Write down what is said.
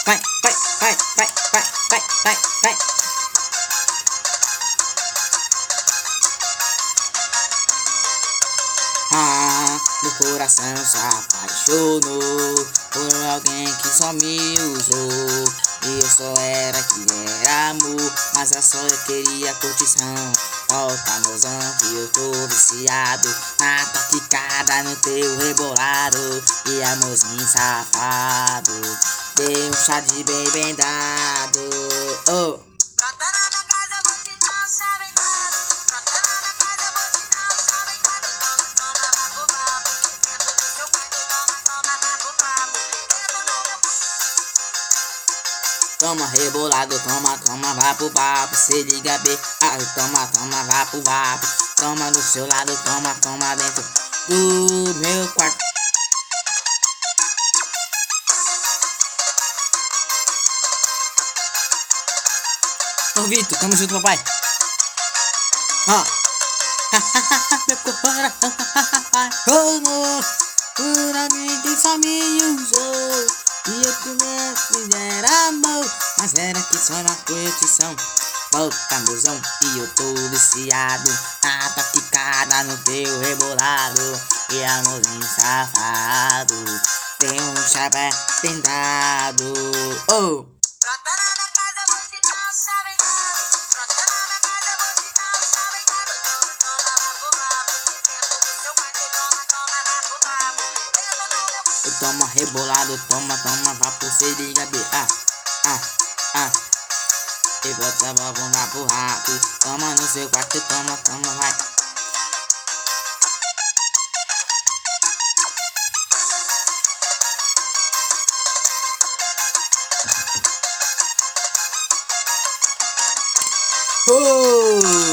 vai, vai, vai, vai, vai, vai, vai, vai. Meu coração se apaixonou por alguém que só me usou. E eu só era que era amor, mas a só eu queria curtição. Volta, mozão, que eu tô viciado na tua quicada, no teu rebolado. E amorzinho safado, dei um chá de bem dado. Oh. Toma rebolado, toma, toma, vá pro vapo. Se liga bem, toma, toma, vá pro vapo. Toma no seu lado, toma, toma dentro do meu quarto. Ô Vitor, tamo junto, papai. Ó. Meu coração apaixonou por alguém que só me usou. E eu que era amor, mas era que só na curtição. Volta, mozão, e eu tô viciado na tua quicada, no teu rebolado. E amorzinho safado, tem um chapéu tentado. Oh! Eu tomo rebolado, toma, toma, vá por se liga bem. E bota vamos pro rato. Toma no seu quarto, toma, toma, vai. Oh!